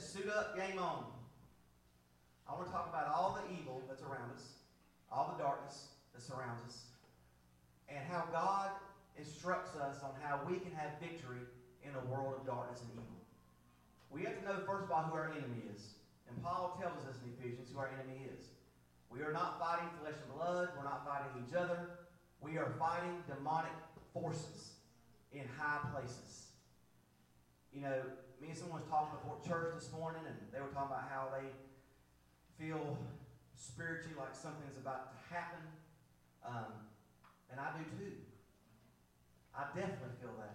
suit up, game on. I want to talk about all the evil that's around us, all the darkness that surrounds us, and how God instructs us on how we can have victory in a world of darkness and evil. We have to know, first of all, who our enemy is. And Paul tells us in Ephesians who our enemy is. We are not fighting flesh and blood. We're not fighting each other. We are fighting demonic forces in high places. You know, me and someone was talking before church this morning, and they were talking about how they feel spiritually like something's about to happen. And I do too. I definitely feel that.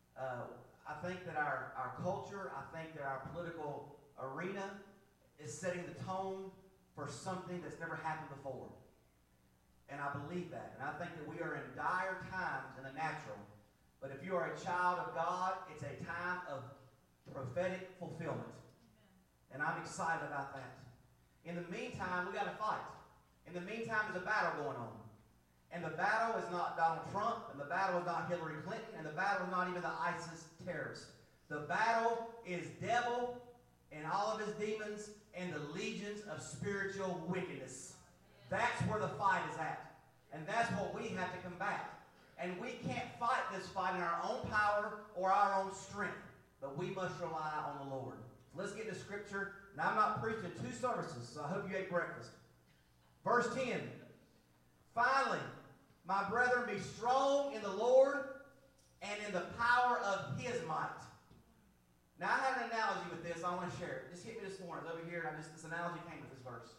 I think that our culture, I think that our political arena is setting the tone for something that's never happened before. And I believe that. And I think that we are in dire times in the natural. But if you are a child of God, it's a time of prophetic fulfillment. And I'm excited about that. In the meantime, we got to fight. In the meantime, there's a battle going on. And the battle is not Donald Trump, and the battle is not Hillary Clinton, and the battle is not even the ISIS terrorists. The battle is devil and all of his demons and the legions of spiritual wickedness. That's where the fight is at. And that's what we have to combat. And we can't fight this fight in our own power or our own strength. But we must rely on the Lord. So let's get to Scripture. Now, I'm not preaching 2 services, so I hope you ate breakfast. Verse 10. Finally, my brethren, be strong in the Lord and in the power of His might. Now, I have an analogy with this. I want to share it. Just hit me this morning. It's over here, and this analogy came with this verse.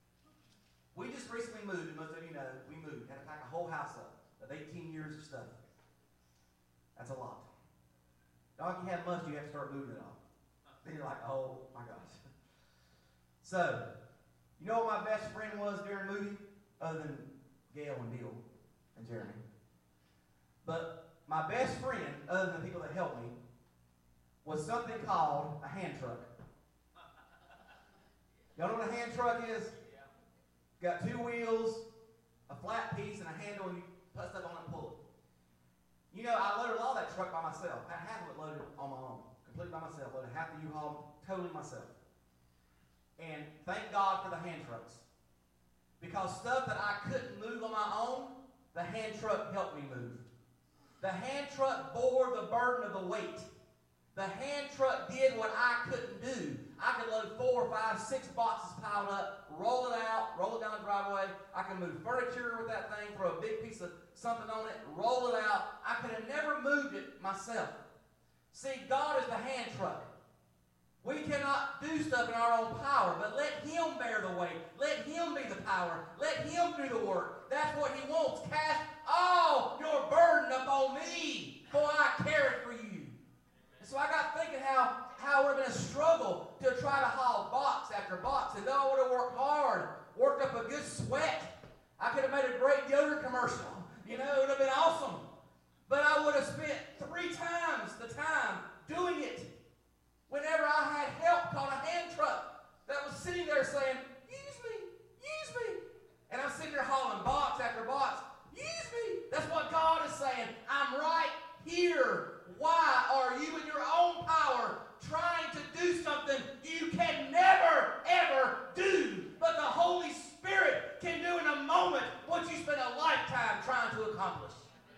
We just recently moved, and most of you know, we moved. Had to pack a whole house up of 18 years of stuff. That's a lot. Now, if you have much, you have to start moving it all. Then you're like, oh my gosh. So, you know what my best friend was during moving? Other than Gail and Bill and Jeremy. But my best friend, other than the people that helped me, was something called a hand truck. Y'all know what a hand truck is? Got 2 wheels, a flat piece, and a handle, and you put stuff on it and pull it. You know, I loaded all that truck by myself. I had half of it loaded on my own. Completely by myself. Loaded half the U-Haul totally myself. And thank God for the hand trucks. Because stuff that I couldn't move on my own, the hand truck helped me move. The hand truck bore the burden of the weight. The hand truck did what I couldn't do. I could load 4, 5, 6 boxes piled up, roll it out, roll it down the driveway. I could move furniture with that thing, throw a big piece of something on it, roll it out. I could have never moved it myself. See, God is the hand truck. We cannot do stuff in our own power, but let Him bear the weight. Let Him be the power. Let Him do the work. That's what He wants. Cast all your burden upon me, for I care it for you. And so I got thinking how we're going to struggle to try to haul box after box. And though I would have worked hard, worked up a good sweat, I could have made a great deodorant commercial. You know, it would have been awesome. But I would have spent 3 times the time doing it. Whenever I had help called a hand truck that was sitting there saying, use me. And I'm sitting there hauling box after box. Use me. That's what God is saying. I'm right here. Why are you in your own power trying to do something you can never, ever do? But the Holy Spirit can do in a moment what you spent a lifetime trying to accomplish.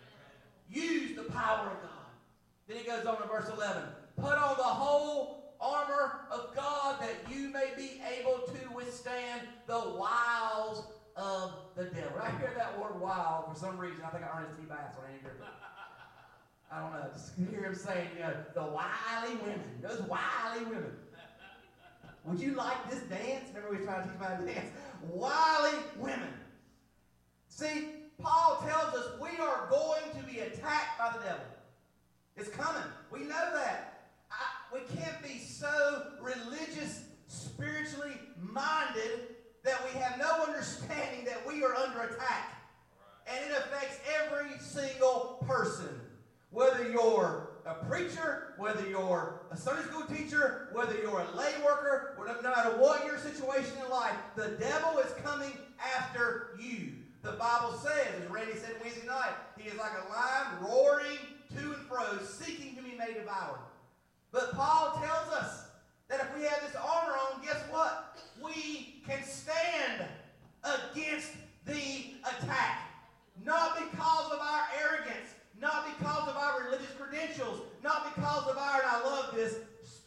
Use the power of God. Then he goes on in verse 11. Put on the whole armor of God that you may be able to withstand the wiles of the devil. When I hear that word wild, for some reason, I think I Ernest T. Bass when I hear it. I don't know. Just hear him saying, you know, the wily women. Those wily women. Would you like this dance? Remember we were trying to teach about dance? Wily women. See, Paul tells us we are going to be attacked by the devil. It's coming. We know that. We can't be so religious, spiritually minded that we have no understanding that we are under attack. And it affects every single person. Whether you're a preacher, whether you're a Sunday school teacher, whether you're a lay worker, no matter what your situation in life, the devil is coming after you. The Bible says, as Randy said Wednesday night, he is like a lion roaring to and fro, seeking whom he may devour. But Paul tells us that if we have this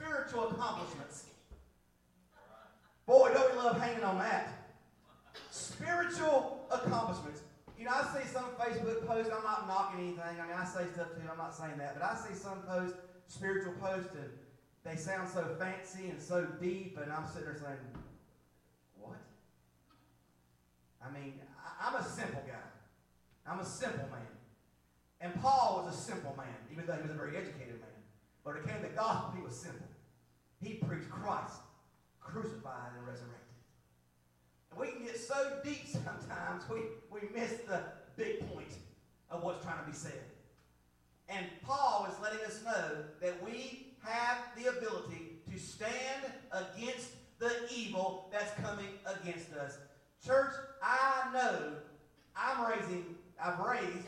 spiritual accomplishments. Boy, don't we love hanging on that. Spiritual accomplishments. You know, I see some Facebook posts, I'm not knocking anything. I mean, I say stuff too, I'm not saying that. But I see some posts, spiritual posts, and they sound so fancy and so deep, and I'm sitting there saying, what? I mean, I'm a simple guy. I'm a simple man. And Paul was a simple man, even though he was a very educated man. But when it came to the gospel, he was simple. He preached Christ, crucified and resurrected. And we can get so deep sometimes, we miss the big point of what's trying to be said. And Paul is letting us know that we have the ability to stand against the evil that's coming against us. Church, I know I've raised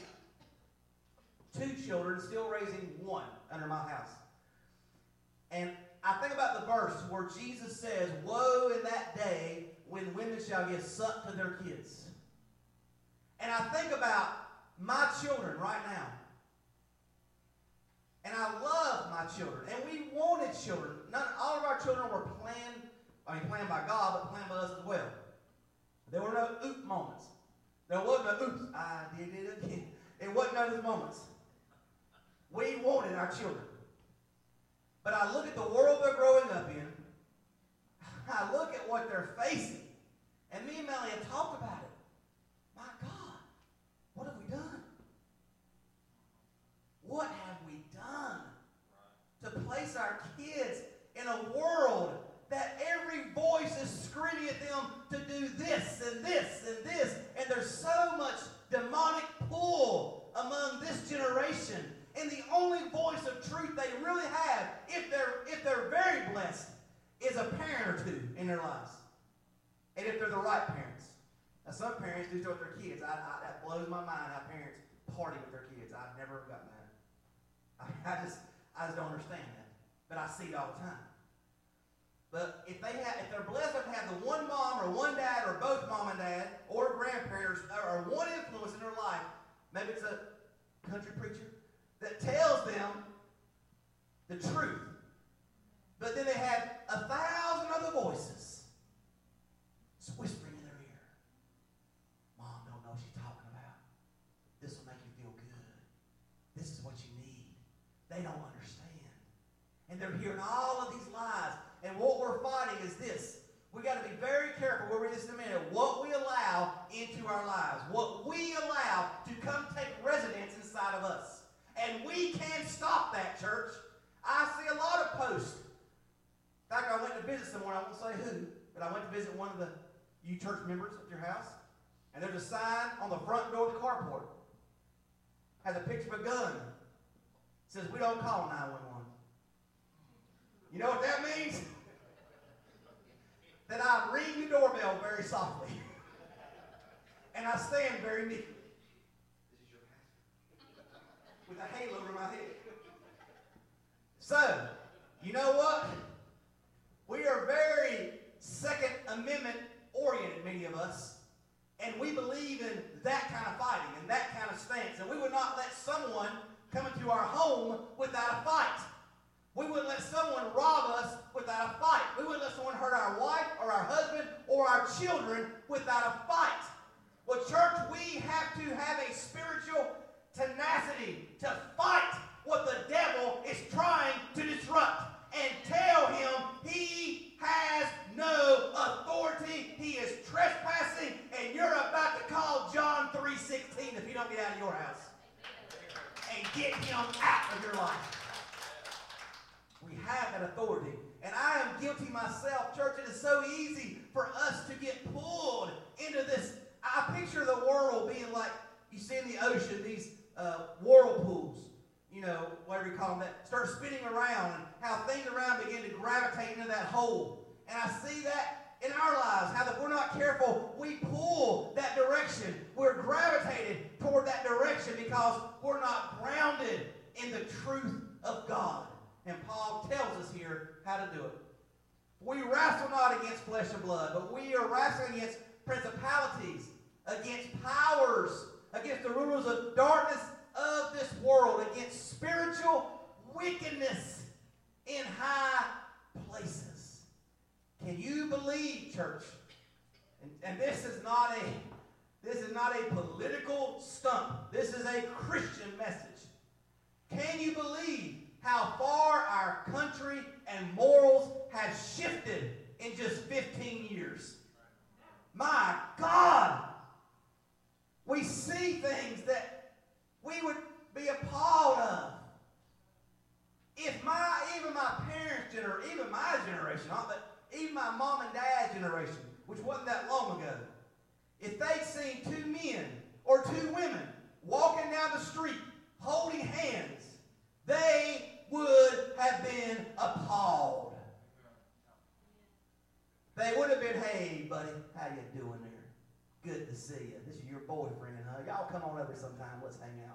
2 children, still raising 1 under my house. And I think about the verse where Jesus says, woe in that day when women shall give suck to their kids. And I think about my children right now. And I love my children. And we wanted children. All of our children were planned by God, but planned by us as well. There were no oop moments. There wasn't no oops, I did it again. It wasn't none of those moments. We wanted our children. But I look at the world they're growing up in. I look at what they're facing. And me and Melanie have talked about it. My God, what have we done? What have we done to place our kids in a world that every voice is screaming at them to do this and this and this, and there's so much demonic pull among this generation, and the only voice of truth they really have, if they're very blessed, is a parent or 2 in their lives, and if they're the right parents. Now, some parents do stuff with their kids. That blows my mind how parents party with their kids. I've never gotten that. I just don't understand that. But I see it all the time. But if they're blessed enough to have the one mom or one dad or both mom and dad or grandparents or one influence in their life, maybe it's a country preacher, that tells them the truth. But then they have 1,000 other voices whispering in their ear. Mom don't know what she's talking about. This will make you feel good. This is what you need. They don't understand. And they're hearing all of these lies. And what we're fighting is this. We've got to be very careful. We'll read this in a minute. What we allow into our lives. What we allow to come take residence inside of us. And we can't stop that, church. I see a lot of posts. In fact, I went to visit someone. I won't say who. But I went to visit one of you church members at your house. And there's a sign on the front door of the carport. Has a picture of a gun. It says, we don't call 911. You know what that means? That I ring the doorbell very softly. And I stand very meekly. This is your pastor. With a halo over my head. So, you know what? We are very Second Amendment oriented, many of us. And we believe in that kind of fighting and that kind of stance. And we would not let someone come into our home without a fight. We wouldn't let someone rob us without a fight. We wouldn't let someone hurt our wife or our husband or our children without a fight. Well, church, we have to have a spiritual tenacity to fight what the devil is trying to disrupt and tell him he has no authority. He is trespassing, and you're about to call John 3:16 if you don't get out of your house and get him out of your life. We have that authority. And I am guilty myself. Church, it is so easy for us to get pulled into this. I picture the world being like, you see in the ocean, these whirlpools, whatever you call them, that start spinning around, and how things around begin to gravitate into that hole. And I see that in our lives, how if we're not careful, we pull that direction. We're gravitated toward that direction because we're not grounded in the truth of God. And Paul tells us here how to do it. We wrestle not against flesh and blood, but we are wrestling against principalities, against powers, against the rulers of darkness of this world, against spiritual wickedness in high believe, church, and this is not a political stump. This is a Christian message. Can you believe how far our country and morals have shifted in just 15 years? My God! We see things that we would be appalled of. If even my parents' generation, even my generation, even my mom and dad's generation, which wasn't that long ago, if they'd seen two men or two women walking down the street holding hands, they would have been appalled. They would have been, hey, buddy, how you doing there? Good to see you. This is your boyfriend, huh? Y'all come on over sometime. Let's hang out.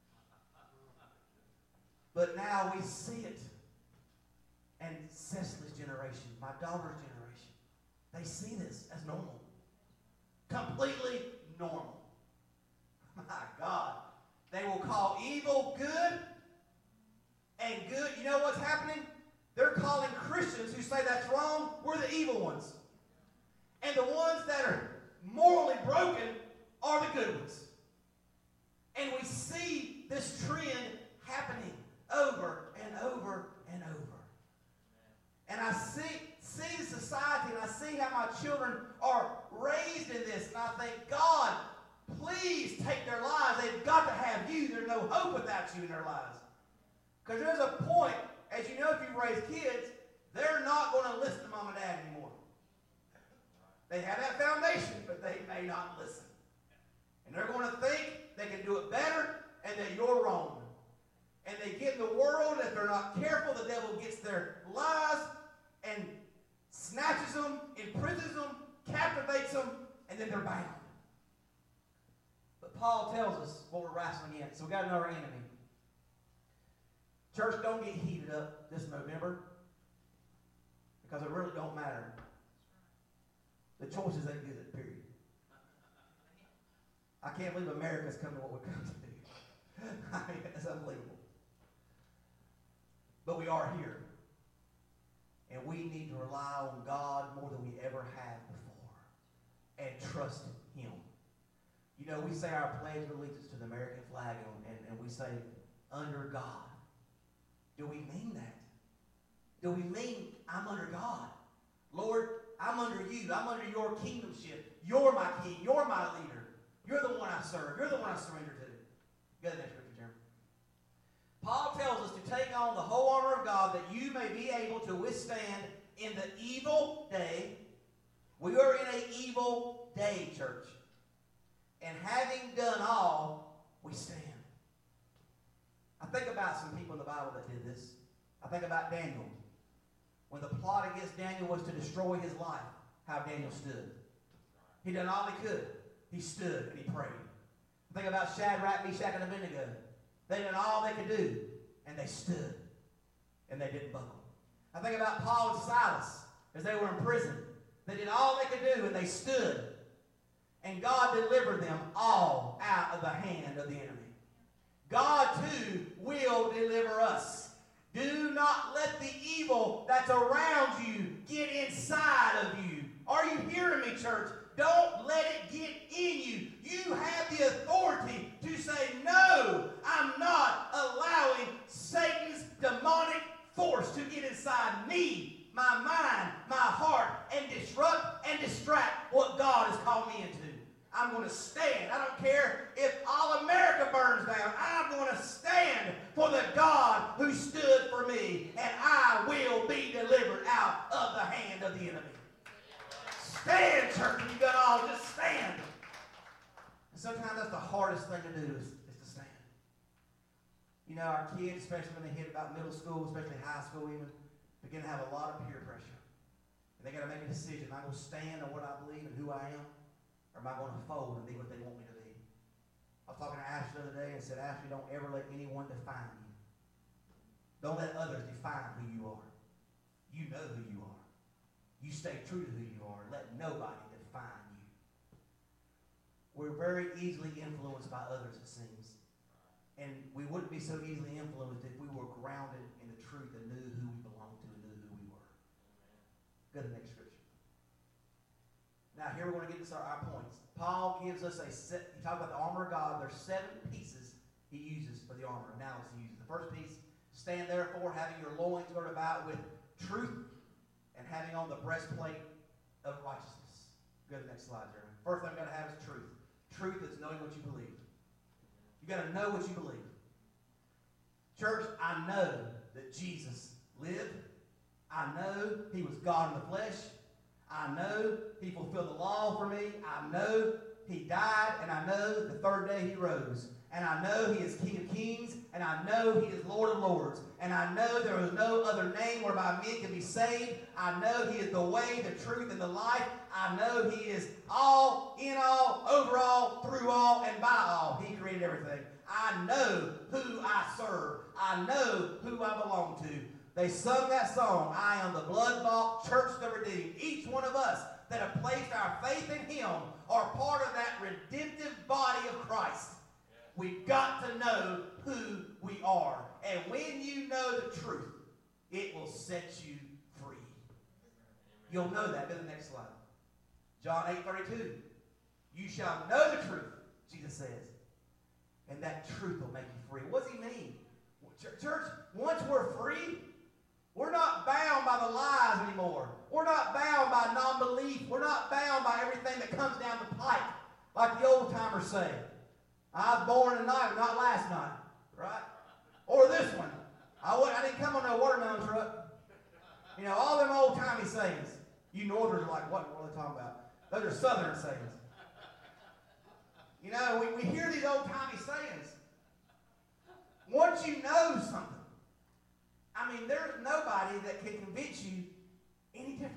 But now we see it. And Cecily's generation, my daughter's generation, they see this as normal. Completely normal. My God. They will call evil good, and good, you know what's happening? They're calling Christians who say that's wrong, we're the evil ones. And the ones that are morally broken are the good ones. And we see this trend happening over and over and over. And I see society, and I see how my children are raised in this, and I think, God, please take their lives. They've got to have you. There's no hope without you in their lives. Because there's a point, as you know, if you've raised kids, they're not going to listen to mom and dad anymore. They have that foundation, but they may not listen. And they're going to think they can do it better and that you're wrong. And they get in the world, and if they're not careful, the devil gets their lies and snatches them, imprisons them, captivates them, and then they're bound. But Paul tells us what we're wrestling against. So we got another enemy. Church, don't get heated up this November, because it really don't matter. The choices ain't good, period. I can't believe America's come to what we've come to do. I mean, it's unbelievable. But we are here. And we need to rely on God more than we ever have before. And trust Him. You know, we say our pledge of allegiance to the American flag, and we say, under God. Do we mean that? Do we mean I'm under God? Lord, I'm under you. I'm under your kingdomship. You're my king. You're my leader. You're the one I serve. You're the one I surrender to. Go to the next scripture, Jeremy. Paul tells us to take on the whole armor of God that you may be able to withstand in the evil day. We are in an evil day, church. And having done all, we stand. I think about some people in the Bible that did this. I think about Daniel. When the plot against Daniel was to destroy his life, how Daniel stood. He done all he could. He stood and he prayed. I think about Shadrach, Meshach, and Abednego. They did all they could do, and they stood, and they didn't buckle. I think about Paul and Silas as they were in prison. They did all they could do, and they stood, and God delivered them all out of the hand of the enemy. God, too, will deliver us. Do not let the evil that's around you get inside of you. Are you hearing me, church? Don't let it get in you. You have the authority to say, no, I'm not allowing Satan's demonic force to get inside me, my mind, my heart, and disrupt and distract what God has called me into. I'm going to stand. I don't care if all America burns down. I'm going to stand for the God who stood for me, and I will be delivered out of the hand of the enemy. Stand, church. You got all, just stand. And sometimes that's the hardest thing to do is to stand. You know, our kids, especially when they hit about middle school, especially high school even, begin to have a lot of peer pressure. And they got to make a decision. Am I going to stand on what I believe and who I am? Or am I going to fold and be what they want me to be? I was talking to Ashley the other day and said, Ashley, don't ever let anyone define you. Don't let others define who you are. You know who you are. You stay true to who you are. Let nobody define you. We're very easily influenced by others, it seems. And we wouldn't be so easily influenced if we were grounded in the truth and knew who we belonged to and knew who we were. Go to the next scripture. Now, here we're going to get into our points. Paul gives us he talks about the armor of God. There's 7 pieces he uses for the armor. Now let's use it. The first piece, stand therefore, having your loins girded about with truth, and having on the breastplate of righteousness. Go to the next slide, Jeremy. First thing I've got to have is truth. Truth is knowing what you believe. You've got to know what you believe. Church, I know that Jesus lived. I know he was God in the flesh. I know he fulfilled the law for me. I know he died, and I know the third day he rose. And I know he is King of Kings, and I know he is Lord of Lords. And I know there is no other name whereby men can be saved. I know he is the way, the truth, and the life. I know he is all, in all, over all, through all, and by all. He created everything. I know who I serve. I know who I belong to. They sung that song, I am the blood-bought church of the redeemed. Each one of us that have placed our faith in him are part of that redemptive body of Christ. We've got to know who we are. And when you know the truth, it will set you free. You'll know that. Go to the next slide. John 8:32. You shall know the truth, Jesus says. And that truth will make you free. What does he mean? Church, once we're free, we're not bound by the lies anymore. We're not bound by non-belief. We're not bound by everything that comes down the pike. Like the old timers say. I was born tonight, but not last night. Right? Or this one. I didn't come on no watermelon truck. You know, all them old-timey sayings. You northerners are like, what are they talking about? Those are southern sayings. You know, we hear these old-timey sayings. Once you know something, I mean, there's nobody that can convince you any different.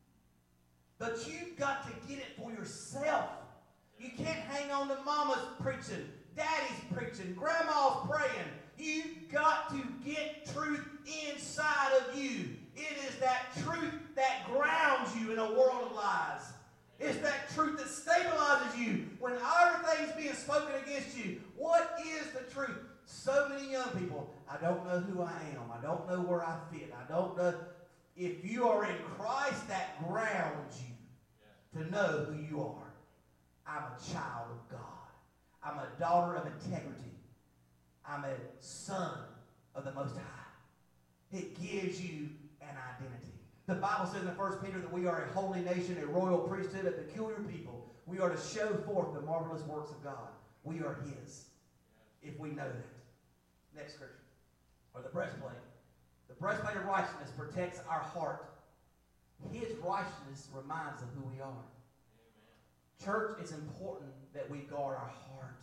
But you've got to get it for yourself. You can't hang on to mama's preaching, daddy's preaching, grandma's praying. You've got to get truth inside of you. It is that truth that grounds you in a world of lies. It's that truth that stabilizes you when everything's being spoken against you. What is the truth? So many young people, I don't know who I am. I don't know where I fit. I don't know. If you are in Christ, that grounds you to know who you are. I'm a child of God. I'm a daughter of integrity. I'm a son of the Most High. It gives you an identity. The Bible says in 1 Peter that we are a holy nation, a royal priesthood, a peculiar people. We are to show forth the marvelous works of God. We are his, if we know that. Next scripture. Or the breastplate. The breastplate of righteousness protects our heart. His righteousness reminds of who we are. Amen. Church, it's important that we guard our heart.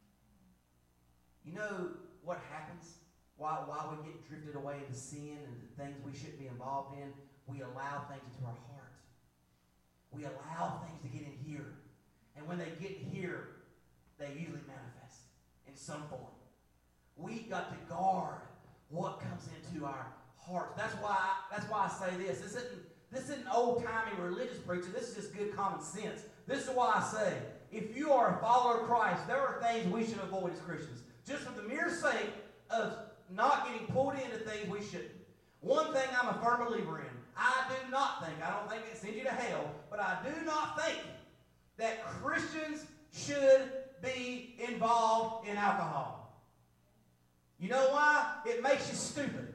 You know what happens while we get drifted away into sin and the things we shouldn't be involved in? We allow things into our heart. We allow things to get in here. And when they get here, they usually manifest in some form. We've got to guard what comes into our hearts. That's why I say this. This isn't old-timey religious preaching. This is just good common sense. This is why I say, if you are a follower of Christ, there are things we should avoid as Christians. Just for the mere sake of not getting pulled into things we shouldn't. One thing I'm a firm believer in. I don't think it sends you to hell, but I do not think that Christians should be involved in alcohol. You know why? It makes you stupid.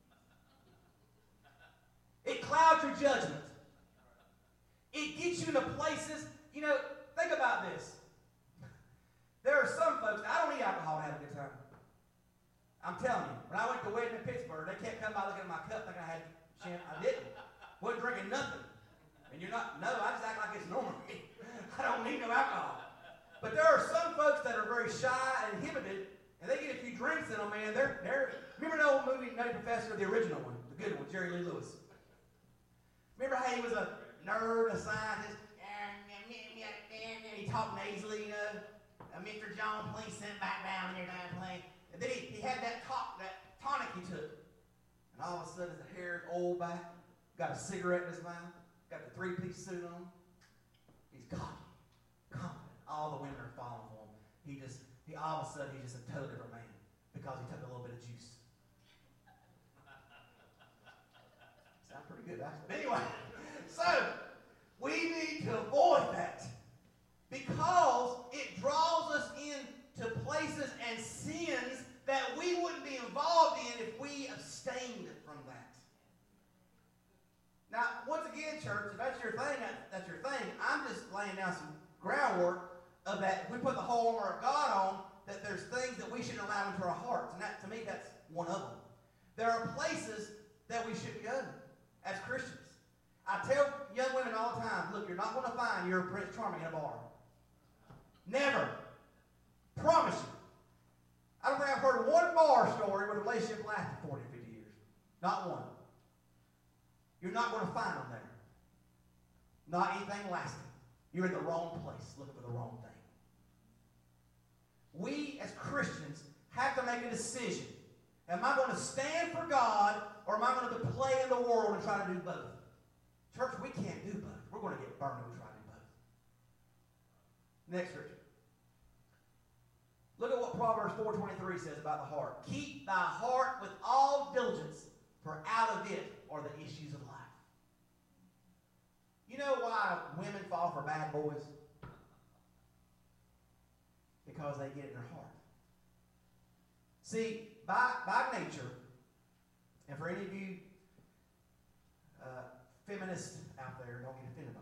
It clouds your judgment. It gets you into places, you know, think about this. There are some folks, I don't need alcohol to have a good time. I'm telling you, when I went to a wedding in Pittsburgh, they kept coming by looking at my cup thinking I had champagne. I didn't. Wasn't drinking nothing. And you're not, no, I just act like it's normal. I don't need no alcohol. But there are some folks that are very shy and inhibited, and they get a few drinks in them, man. Remember the old movie Nutty Professor, the original one, the good one, Jerry Lee Lewis? Remember how he was a nerd, a scientist, and he talked nasally, you know? Mr. John, please sit back down when you're done playing. And then he had that tonic he took. And all of a sudden his hair is old back, got a cigarette in his mouth, got the three-piece suit on. He's cocky, confident. All the women are falling for him. All of a sudden he's just a totally different man because he took a little bit of juice. Sounds pretty good, actually. But anyway, so we need to avoid again, church, if that's your thing, that's your thing. I'm just laying down some groundwork of that. If we put the whole armor of God on, that there's things that we shouldn't allow into our hearts. And that, to me, that's one of them. There are places that we shouldn't go as Christians. I tell young women all the time, look, you're not going to find your Prince Charming in a bar. Never. Promise you. I don't think I've heard one bar story where the relationship lasted 40 or 50 years. Not one. You're not going to find them there. Not anything lasting. You're in the wrong place looking for the wrong thing. We as Christians have to make a decision. Am I going to stand for God, or am I going to play in the world and try to do both? Church, we can't do both. We're going to get burned if we try to do both. Next scripture. Look at what Proverbs 4:23 says about the heart. Keep thy heart with all diligence, for out of it are the issues of life. You know why women fall for bad boys? Because they get it in their heart. See, by nature, and for any of you feminists out there, don't get offended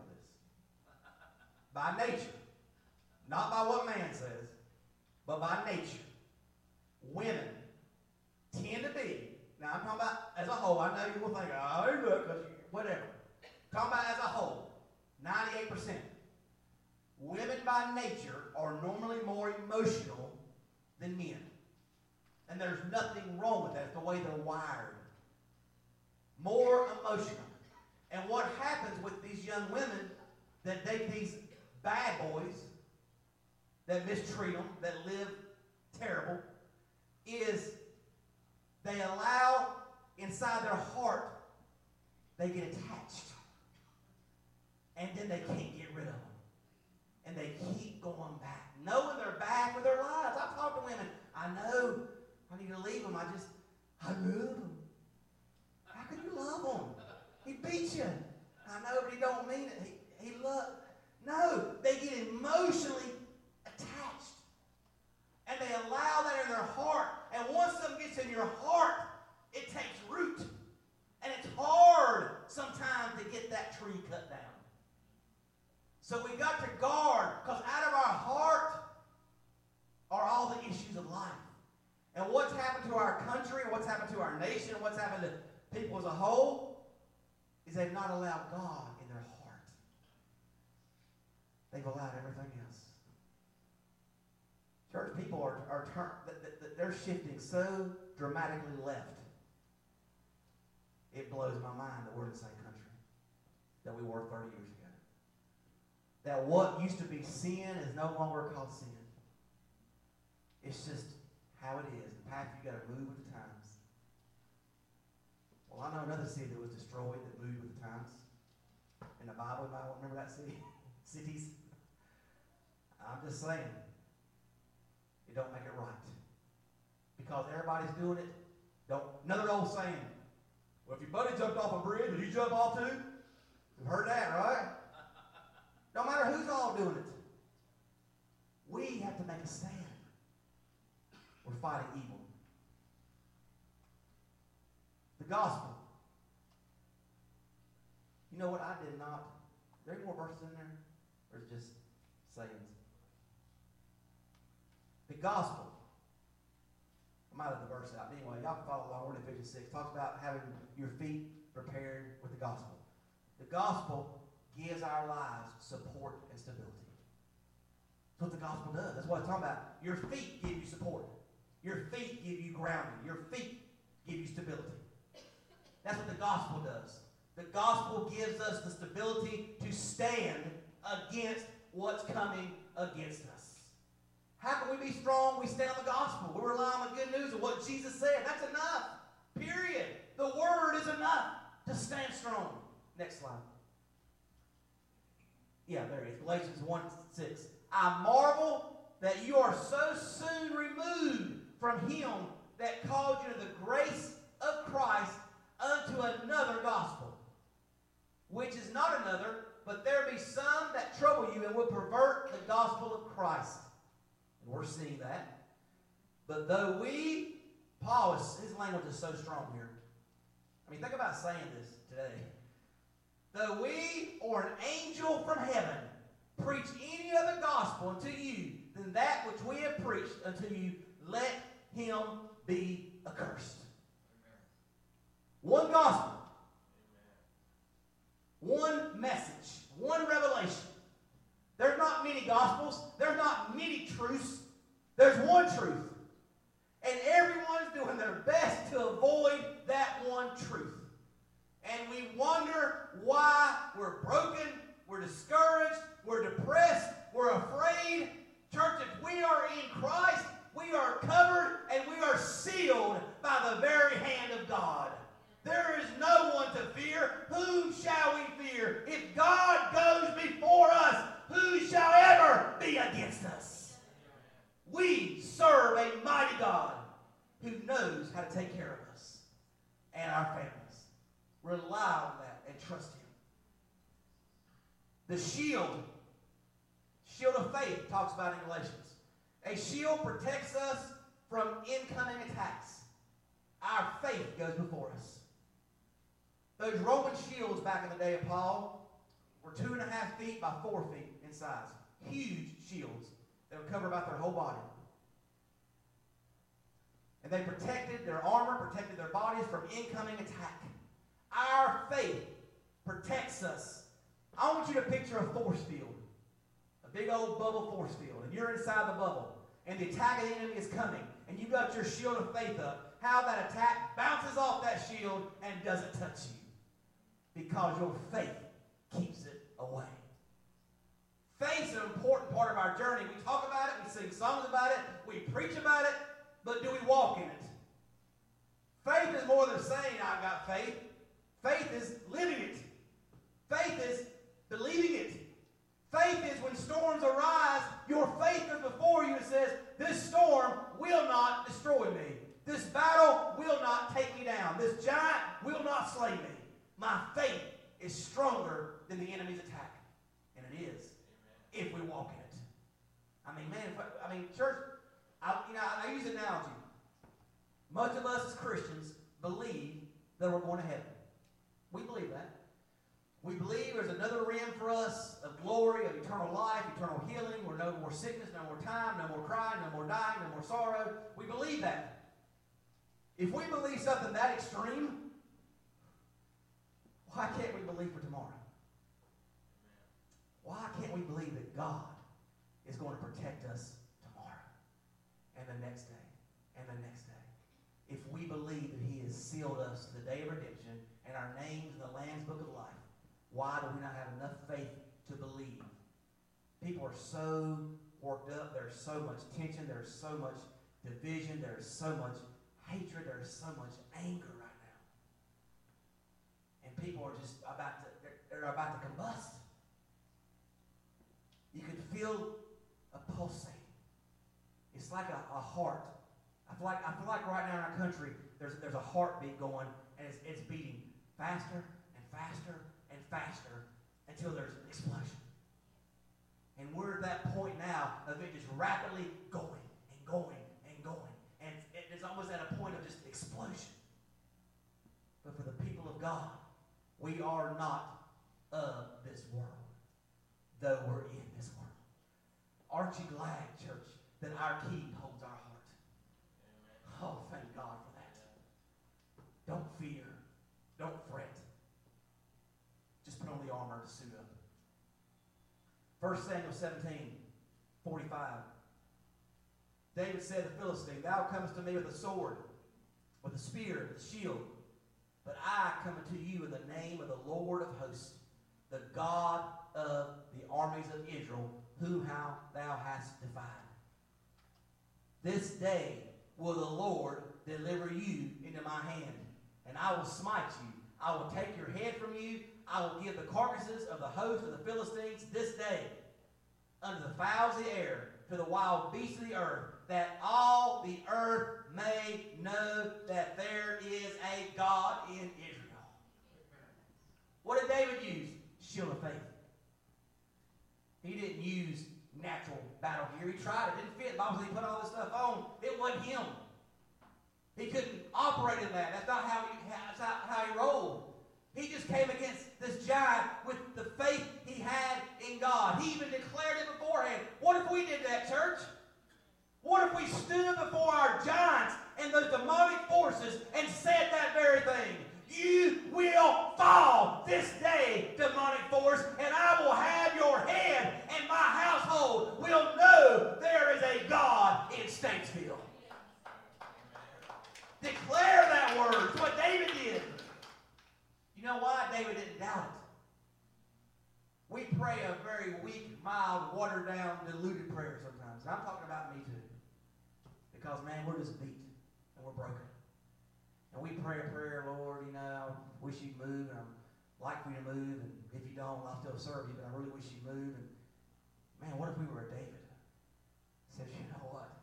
by this. By nature, not by what man says, but by nature, women tend to be, now I'm talking about as a whole, I know you will think, oh, look, whatever. Talking about as a whole, 98%. Women by nature are normally more emotional than men. And there's nothing wrong with that. It's the way they're wired. More emotional. And what happens with these young women that date these bad boys, that mistreat them, that live terrible, is they allow inside their heart, they get attached. And then they can't get rid of them. And they keep going back, knowing they're bad for their lives. I've talked to women, I know I need to leave him. I love him. How can you love him? He beat you. I know, but he don't mean it. He loves. No, they get emotionally attached. And they allow that in their heart. And once something gets in your heart, it takes root. And it's hard sometimes to get that tree cut down. So we got to guard, because out of our heart are all the issues of life. And what's happened to our country, what's happened to our nation, what's happened to people as a whole, is they've not allowed God in their heart. They've allowed everything else. Church, people they're shifting so dramatically left. It blows my mind that we're in the same country that we were 30 years ago. That what used to be sin is no longer called sin. It's just how it is. The path you got to move with the times. Well, I know another city that was destroyed that moved with the times. In the Bible, you might remember that city? Cities. I'm just saying, it don't make it right. Because everybody's doing it. Another old saying, well, if your buddy jumped off a bridge, did you jump off too? You've heard that, right? No matter who's all doing it. We have to make a stand. We're fighting evil. The gospel. You know what? I did not. Are there any more verses in there? Or is it just sayings? The gospel. I might have the verse out. Anyway, y'all can follow along. We're in Ephesians 6. Talks about having your feet prepared with the gospel. The gospel gives our lives support and stability. That's what the gospel does. That's what it's talking about. Your feet give you support. Your feet give you grounding. Your feet give you stability. That's what the gospel does. The gospel gives us the stability to stand against what's coming against us. How can we be strong? We stand on the gospel. We rely on the good news of what Jesus said. That's enough. Period. The word is enough to stand strong. Next slide. Yeah, there it is. Galatians 1:6. I marvel that you are so soon removed from him that called you to the grace of Christ unto another gospel, which is not another, but there be some that trouble you and will pervert the gospel of Christ. And we're seeing that. But though we, his language is so strong here. I mean, think about saying this today. Though we or an angel from heaven preach any other gospel unto you than that which we have preached unto you, let him be accursed. One gospel. One message. One revelation. There's not many gospels. There's not many truths. There's one truth. And everyone's doing their best to avoid that one truth. And we wonder why we're broken, we're discouraged, we're depressed, we're afraid. Church, if we are in Christ, we are covered and we are sealed by the very hand of God. There is no one to fear. Whom shall we fear? If God goes before us, who shall ever be against us? We serve a mighty God who knows how to take care of us and our families. Rely on that and trust him. The shield of faith talks about in Galatians. A shield protects us from incoming attacks. Our faith goes before us. Those Roman shields back in the day of Paul were 2.5 feet by 4 feet in size. Huge shields that would cover about their whole body. And they protected their armor, protected their bodies from incoming attack. Our faith protects us. I want you to picture a force field. A big old bubble force field. And you're inside the bubble. And the attack of the enemy is coming. And you've got your shield of faith up. How that attack bounces off that shield and doesn't touch you. Because your faith keeps it away. Faith is an important part of our journey. We talk about it. We sing songs about it. We preach about it. But do we walk in it? Faith is more than saying, I've got faith. Faith is living it. Faith is believing it. Faith is when storms arise, your faith is before you and says, this storm will not destroy me. This battle will not take me down. This giant will not slay me. My faith is stronger than the enemy's attack. And it is. Amen. If we walk in it. I mean, church, I use an analogy. Much of us as Christians believe that we're going to heaven. We believe that. We believe there's another realm for us of glory, of eternal life, eternal healing, where no more sickness, no more time, no more crying, no more dying, no more sorrow. We believe that. If we believe something that extreme, why can't we believe for tomorrow? Why can't we believe that God is going to protect us tomorrow and the next day and the next day? If we believe that he has sealed us to the day of redemption and our names in the Lamb's Book of Life, why do we not have enough faith to believe? People are so worked up. There's so much tension. There's so much division. There's so much hatred. There's so much anger right now. And people are just they're about to combust. You can feel a pulsating. It's like a heart. I feel like right now in our country, there's a heartbeat going, and it's beating faster and faster and faster until there's an explosion. And we're at that point now of it just rapidly going and going and going. And it's almost at a point of just explosion. But for the people of God, we are not of this world, though we're in this world. Aren't you glad, church, that our King holds our heart? Oh, thank God for that. Don't fear. Don't fret. Just put on the armor to suit up. 1 Samuel 17:45. David said to the Philistine, thou comest to me with a sword, with a spear, with a shield. But I come unto you in the name of the Lord of hosts, the God of the armies of Israel, whom thou hast defied. This day will the Lord deliver you into my hand, and I will smite you. I will take your head from you. I will give the carcasses of the host of the Philistines this day unto the fowls of the air, to the wild beasts of the earth, that all the earth may know that there is a God in Israel. What did David use? Shield of faith. He didn't use natural battle gear. He tried it. It didn't fit. The Bible said he put all this stuff on. It wasn't him. He couldn't operate in that. That's not how he rolled. He just came against this giant with the faith had in God. He even declared it beforehand. What if we did that, church? What if we stood before our giants and those demonic forces and said that very thing? You will fall this day, demonic force, and I will have your head, and my household will know there is a God in Statesville. Declare that word. It's what David did. You know why? David didn't doubt it. We pray a very weak, mild, watered-down, diluted prayer sometimes. And I'm talking about me too. Because, man, we're just beat and we're broken. And we pray a prayer, Lord, you know, I wish you'd move, and I'd like for you to move, and if you don't, I'll still serve you, but I really wish you'd move. And, man, what if we were a David? Said, you know what?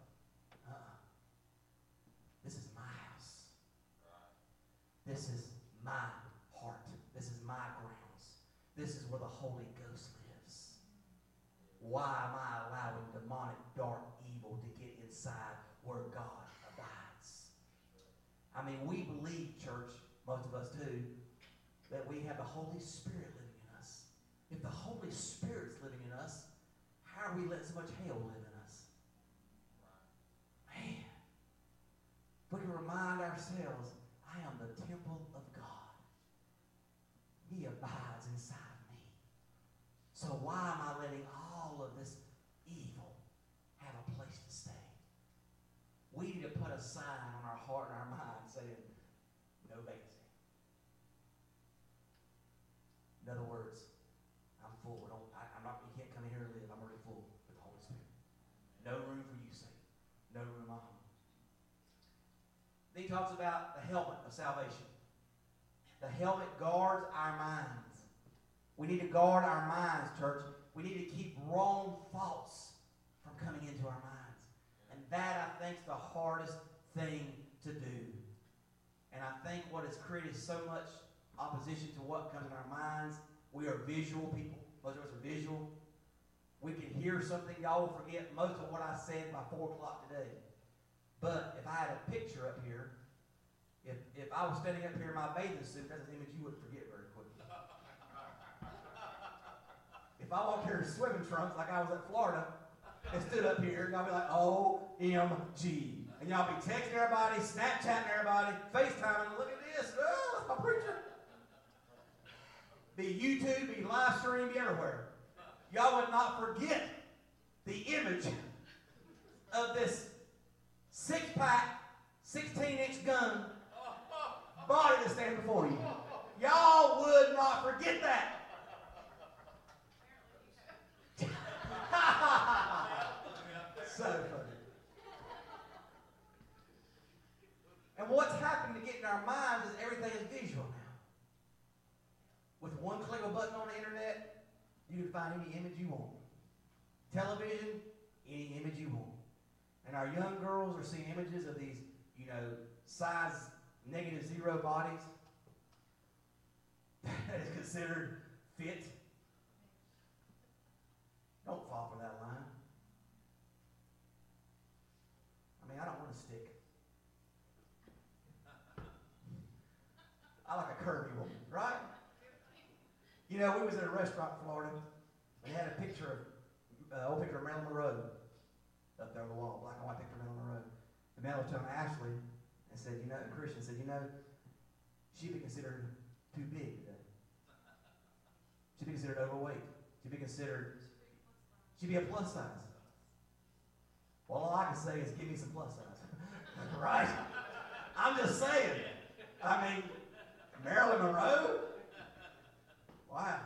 This is my house. This is my heart. This is my grounds. This is where the Holy Ghost lives. Why am I allowing demonic, dark, evil to get inside where God abides? I mean, we believe, church, most of us do, that we have the Holy Spirit living in us. If the Holy Spirit's living in us, how are we letting so much hell live in us? Man, if we can remind ourselves, I am the temple of God. He abides inside of me. So why am I letting all of this evil have a place to stay? We need to put a sign on our heart and our mind saying, no vacancy. In other words, I'm full. You can't come in here and live. I'm already full with the Holy Spirit. No room for you, Satan. No room in my home. Then he talks about the helmet of salvation. The helmet guards our minds. We need to guard our minds, church. We need to keep wrong thoughts from coming into our minds. And that, I think, is the hardest thing to do. And I think what has created so much opposition to what comes in our minds, we are visual people. Most of us are visual. We can hear something. Y'all will forget most of what I said by 4 o'clock today. But if I had a picture up here, if I was standing up here in my bathing suit, that's an image you wouldn't forget very quickly. If I walked here in swimming trunks like I was at Florida and stood up here, y'all be like, OMG. And y'all be texting everybody, Snapchatting everybody, FaceTiming, look at this, oh, that's my preacher. Be YouTube, be live stream, be everywhere. Y'all would not forget the image of this 6-pack, 16-inch gun body that stands before you. Y'all would not forget that. So funny. And what's happened to get in our minds is everything is visual now. With one click of a button on the internet, you can find any image you want. Television, any image you want. And our young girls are seeing images of these, size -0 bodies that is considered fit. Don't fall for that line. I mean, I don't want a stick. I like a curvy woman, right? We was at a restaurant in Florida. They had a picture of, old picture of Marilyn Monroe up there on the wall, black and white picture of Marilyn Monroe. The man was telling Ashley and said, Christian said, she'd be considered too big today. She'd be considered overweight. She'd be a plus size. Well, all I can say is give me some plus size. Right? I'm just saying. I mean, Marilyn Monroe? Wow.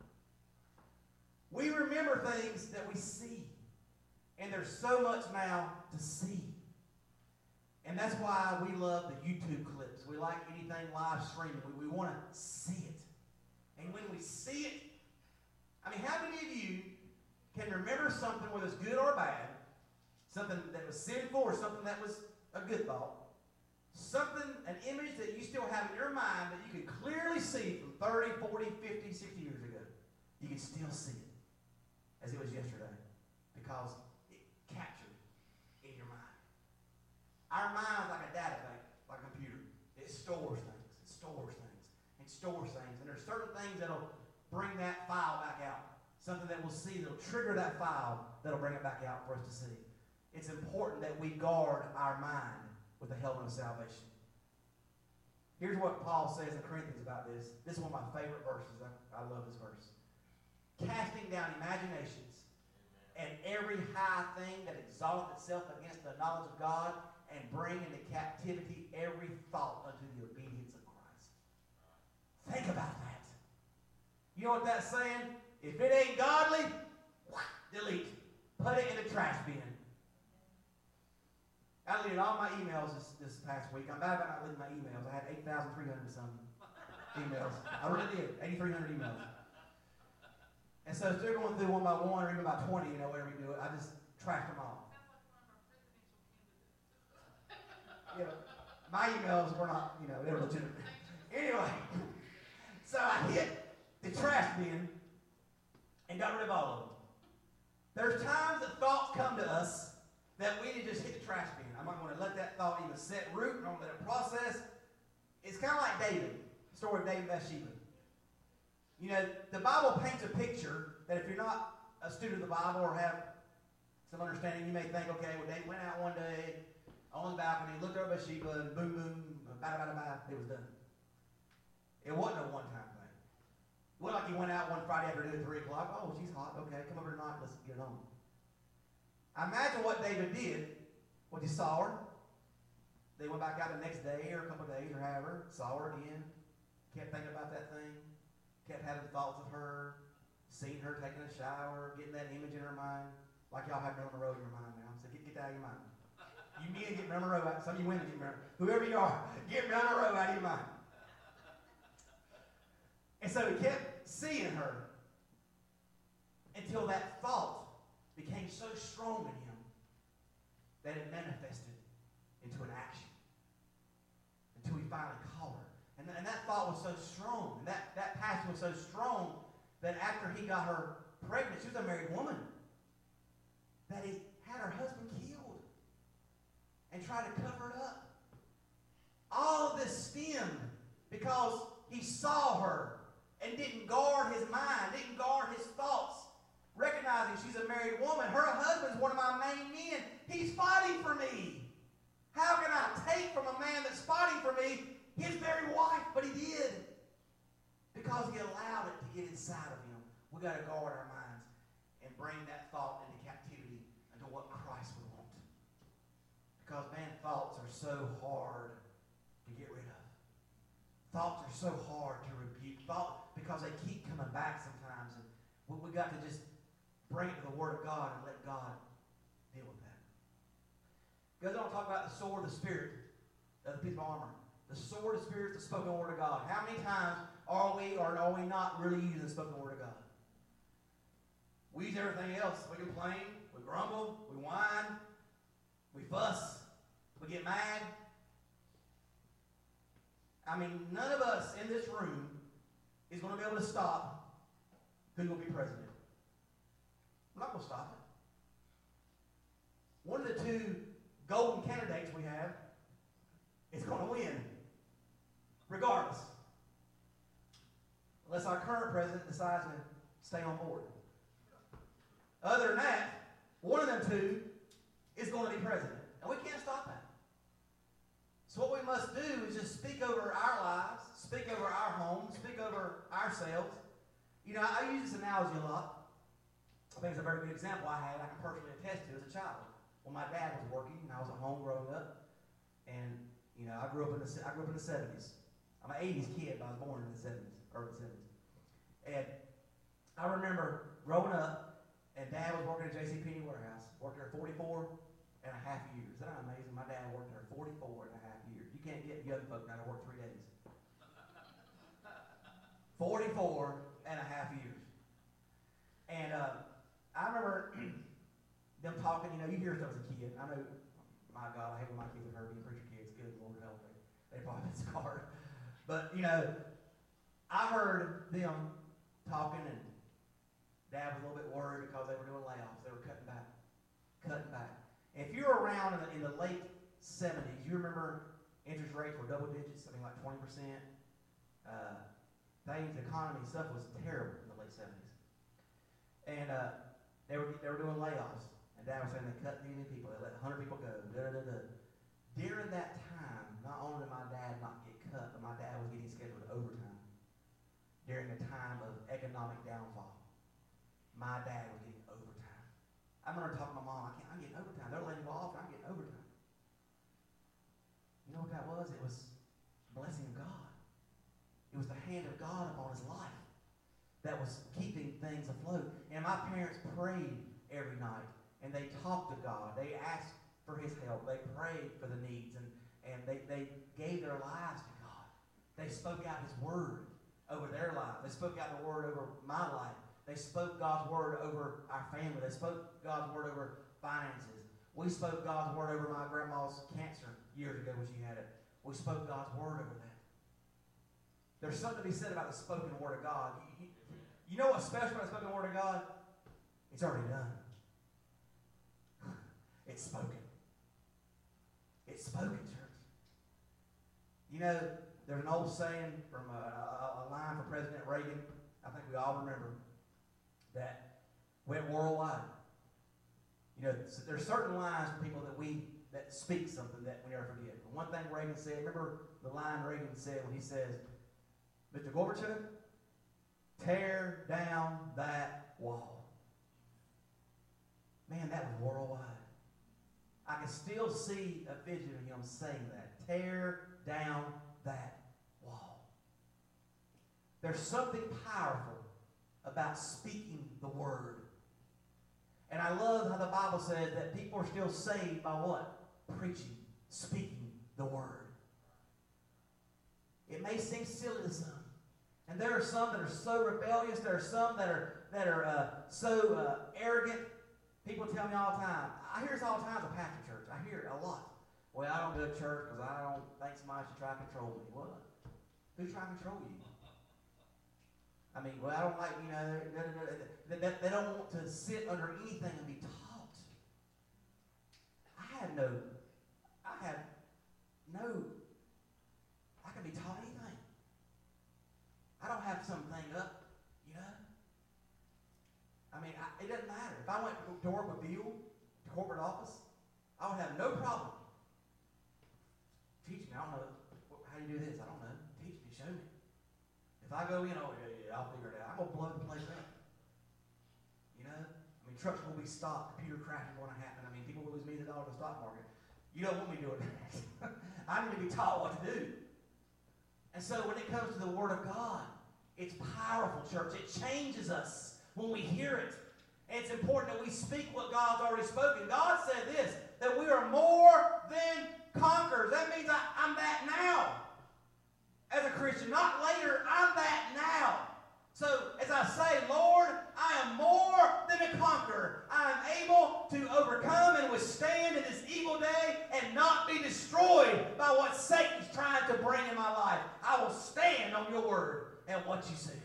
We remember things that we see. And there's so much now to see. And that's why we love the YouTube clips. We like anything live streaming. We want to see it. And when we see it, I mean, how many of you can remember something, whether it's good or bad, something that was sinful or something that was a good thought, an image that you still have in your mind that you can clearly see from 30, 40, 50, 60 years ago? You can still see it as it was yesterday because it captured in your mind. Our mind is like a data bank, like a computer. It stores things, and stores things. And there's certain things that'll bring that file back out. something that we'll see that'll trigger that file that'll bring it back out for us to see. It's important that we guard our mind with the helmet of salvation. Here's what Paul says in Corinthians about this. This is one of my favorite verses. I love this verse. Casting down imaginations and every high thing that exalteth itself against the knowledge of God, and bring into captivity every thought unto the obedience of Christ. Think about that. You know what that's saying? If it ain't godly, delete. Put it in the trash bin. I deleted all my emails this past week. I'm bad about not deleting my emails. I had 8,300 and some emails. I really did. 8,300 emails. And so instead of going through one by one or even by 20, whatever you do it, I just trashed them all. My emails were not, they were legitimate. Anyway, so I hit the trash bin and got rid of all of them. There's times that thoughts come to us that we need to just hit the trash bin. I'm not going to let that thought even set root. I'm going to let it process. It's kind of like David, the story of David and Bathsheba. The Bible paints a picture that if you're not a student of the Bible or have some understanding, you may think, okay, well, David went out one day on the balcony, looked over Bathsheba, and boom, boom, bada, it was done. It wasn't a one-time thing. It wasn't like he went out one Friday afternoon at 3 o'clock. Oh, she's hot. Okay, come over tonight. Let's get it on. I imagine what David did was he saw her. They went back out the next day or a couple of days or however, saw her again, kept thinking about that thing, kept having thoughts of her, seeing her taking a shower, getting that image in her mind, like y'all have Marilyn Monroe in your mind now. So get that out of your mind. You men get Marilyn Monroe out. Some of you women get Marilyn. Whoever you are, get Marilyn Monroe out of your mind. And so he kept seeing her until that thought became so strong in him that it manifested into an action. Until he finally called her. And that thought was so strong, and that passion was so strong that after he got her pregnant, she was a married woman, that he had her husband killed and tried to cover it up. All of this stemmed because he saw her and didn't guard his mind, didn't guard his thoughts, recognizing she's a married woman. Her husband's one of my main men. He's fighting for me. How can I take from a man that's fighting for me his very wife? But he did. Because he allowed it to get inside of him. We've got to guard our minds and bring that thought into captivity into what Christ would want. Because, man, thoughts are so hard to get rid of. Thoughts are so hard to rebuke. Because they keep coming back sometimes. And we've got to just bring it to the Word of God and let God deal with that. Goes on to talk about the sword of the Spirit of the piece of armor. The sword of the Spirit is the spoken Word of God. How many times are we or are we not really using the spoken Word of God? We use everything else. We complain, we grumble, we whine, we fuss, we get mad. I mean, none of us in this room is going to be able to stop who's going to be president. We're not going to stop it. One of the two golden candidates we have is going to win, regardless. Unless our current president decides to stay on board. Other than that, one of them two is going to be president. And we can't stop that. So what we must do is just speak over our lives, speak over our homes, speak over ourselves. I use this analogy a lot. I think it's a very good example I can personally attest to as a child. When my dad was working and I was at home growing up, and I grew up in the 70s. I'm an 80s kid, but I was born in the 70s, early 70s. And I remember growing up, and Dad was working at JCPenney warehouse, worked there 44 and a half years. Isn't that amazing? My dad worked there 44 and a half years. You can't get young folk now to work 3 days. 44 and a half years. And I remember them talking, you hear stuff as a kid. I know, my God, I hate when my kids have heard me preacher kids. Good Lord help me. They probably been scarred. But, I heard them talking, and Dad was a little bit worried because they were doing layoffs. They were cutting back. If you were around in the late 70s, you remember interest rates were double digits, something like 20%. The economy and stuff was terrible in the late 70s. And they were doing layoffs. And Dad was saying they cut these people. They let 100 people go. During that time, not only did my dad not get cut, but my dad was getting scheduled overtime. During a time of economic downfall, my dad was getting overtime. I remember talking to my mom, I'm getting overtime. They're letting go off, and I'm getting overtime. You know what that was? It was the blessing of God. It was the hand of God upon his life that was keeping things afloat. And my parents prayed every night, and they talked to God. They asked for his help. They prayed for the needs, and they gave their lives to God. They spoke out his word over their life. They spoke out the word over my life. They spoke God's word over our family. They spoke God's word over finances. We spoke God's word over my grandma's cancer years ago when she had it. We spoke God's word over that. There's something to be said about the spoken word of God. You know what's special about the spoken word of God? It's already done. It's spoken. It's spoken, church. You know, there's an old saying from a line from President Reagan, I think we all remember, that went worldwide. You know, there's certain lines from people that speak something that we never forget. But one thing Reagan said, remember the line Reagan said when he says, Mr. Gorbachev, tear down that wall. Man, that was worldwide. I can still see a vision of him saying that. Tear down that wall. There's something powerful about speaking the word. And I love how the Bible says that people are still saved by what? Preaching, speaking the word. It may seem silly to some. And there are some that are so rebellious. There are some that are so arrogant. People tell me all the time. I hear this all the time as a pastor church. I hear it a lot. Well, I don't go to church because I don't think somebody should try to control me. What? Who's trying to control you? I mean, well, I don't like, you know, they don't want to sit under anything and be taught. I can be taught anything. I don't have something up, you know. I mean, it doesn't matter. If I went to work with Bill, to corporate office, I would have no problem. Teach me. I don't know how you do this. I don't know. Teach me. Show me. If I go, yeah, I'll figure it out. I'm going to blow the place up. You know? I mean, trucks will be stopped. Computer crashing going to happen. I mean, people will lose millions of dollars in the stock market. You don't want me doing that. I need to be taught what to do. And so when it comes to the Word of God, it's powerful, church. It changes us when we hear it. And it's important that we speak what God's already spoken. God said this, that we are more than conquerors. That means I'm that now. As a Christian, not later, I'm that now. So as I say, Lord, I am more than a conqueror. I am able to overcome and withstand in this evil day and not be destroyed by what Satan's trying to bring in my life. I will stand on your word and what you said.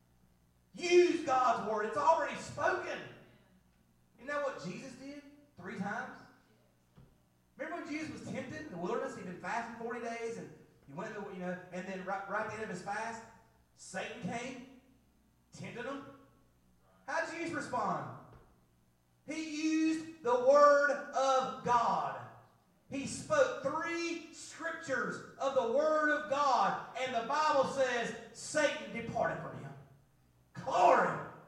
Use God's word. It's already spoken. You know what Jesus did 3 times? Remember when Jesus was tempted in the wilderness? He'd been fasting 40 days and he went into, and then right at the end of his fast, Satan came, tempted him. How did Jesus respond? He used the word of God. He spoke 3 scriptures of the word of God, and the Bible says Satan departed from him. Glory!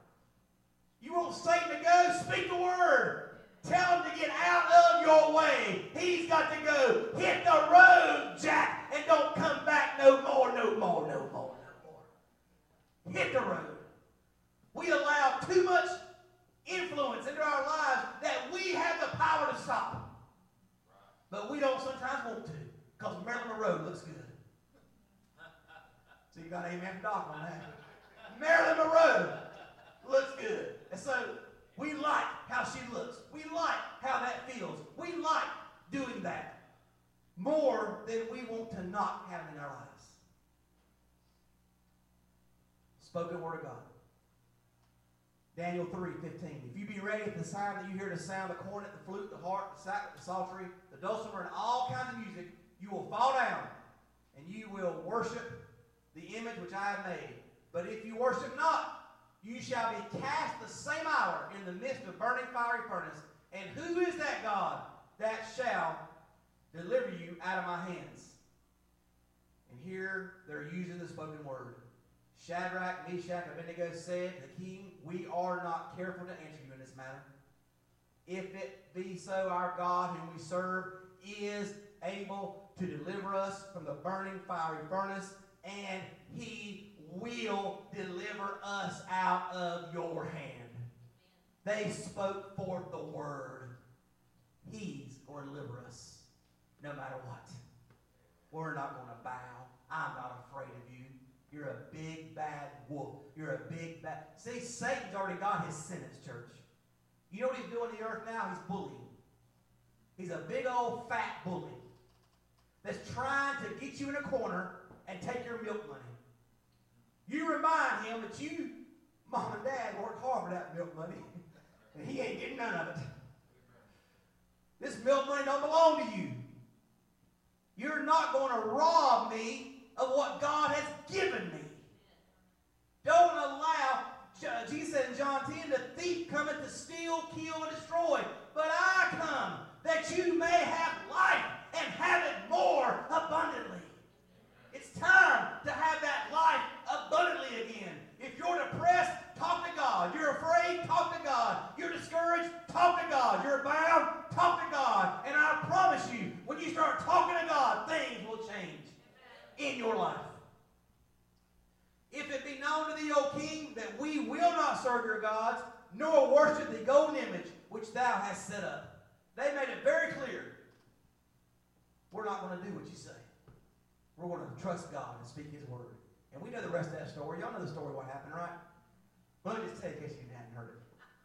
You want Satan to go? Speak the word. Tell him to get out of your way. He's got to go. Hit the road, Jack, and don't come back no more, no more, no more, no more. Hit the road. We allow too much influence into our lives that we have the power to stop. But we don't sometimes want to, because Marilyn Monroe looks good. So you got an amen from Doc on that. Marilyn Monroe looks good. And so we like how she looks. We like how that feels. We like doing that more than we want to not have in our lives. Spoken word of God. Daniel 3:15. If you be ready at the time that you hear the sound of the cornet, the flute, the harp, the sack, the psaltery, the dulcimer, and all kinds of music, you will fall down and you will worship the image which I have made. But if you worship not, you shall be cast the same hour in the midst of burning fiery furnace. And who is that God that shall deliver you out of my hands? And here they're using the spoken word. Shadrach, Meshach, and Abednego said to the king, we are not careful to answer you in this matter. If it be so, our God whom we serve is able to deliver us from the burning fiery furnace, and he will deliver us out of your hand. They spoke forth the word. He's going to deliver us no matter what. We're not going to bow. I'm not afraid of you. You're a big bad wolf. You're a big bad... See, Satan's already got his sentence, church. You know what he's doing on the earth now? He's bullying. He's a big old fat bully that's trying to get you in a corner and take your milk money. You remind him that you, mom and dad, worked hard for that milk money, and he ain't getting none of it. This milk money don't belong to you. You're not going to rob me of what God has given me. Don't allow, Jesus said in John 10, the thief cometh to steal, kill, and destroy. But I come that you may have life and have it more abundantly. It's time to have that life abundantly again. If you're depressed, talk to God. You're afraid, talk to God. You're discouraged, talk to God. You're bound, talk to God. And I promise you, when you start talking to God, things will change in your life. If it be known to thee, O king, that we will not serve your gods, nor worship the golden image which thou hast set up. They made it very clear. We're not going to do what you say. We're going to trust God and speak his word. And we know the rest of that story. Y'all know the story what happened, right? Let me just tell you in case you hadn't heard it.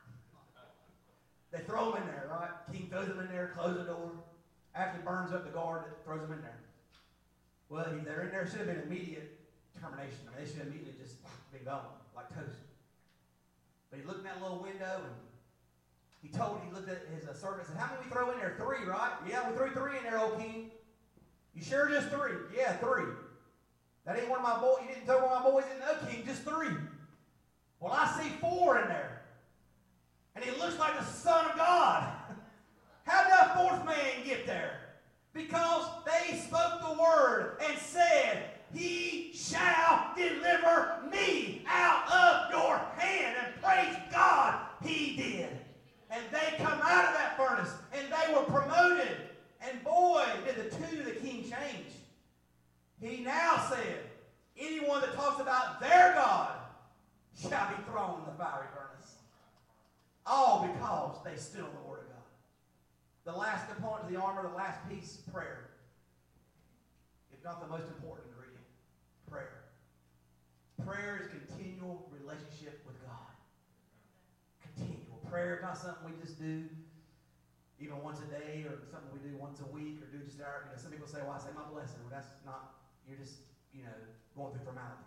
They throw him in there, right? King throws him in there, closes the door. Actually burns up the guard that throws him in there. Well, they're in there. Should have been immediate termination. I mean, they should have immediately just been gone, like toast. But he looked in that little window and he looked at his servant and said, how many we throw in there? 3, right? Yeah, we threw 3 in there, O king. You sure just 3? Yeah, 3. That ain't one of my boys. You didn't throw one of my boys in? No, king, just 3. Well, I see 4 in there. And he looks like the Son of God. How did that 4th man get there? Because they spoke the word and said, he shall deliver me out of your hand. And praise God, he did. And they come out of that furnace, and they were promoted. And boy, did the tune of the king change. He now said, anyone that talks about their God shall be thrown in the fiery furnace. All because they stood on the word of God. The last component of the armor, the last piece, prayer. If not the most important ingredient, prayer. Prayer is continual relationship with God. Continual. Prayer is not something we just do even once a day or something we do once a week or do just our, some people say, well, I say my blessing. Well, that's not, you're just, going through formality.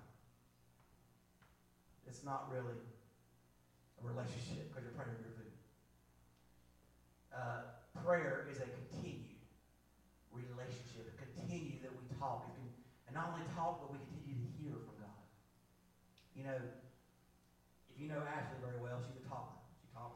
It's not really a relationship because you're praying for your food. Prayer is a continued relationship, a continue that we talk. And not only talk, but we continue to hear from God. If you know Ashley very well, she's a talker. She talks.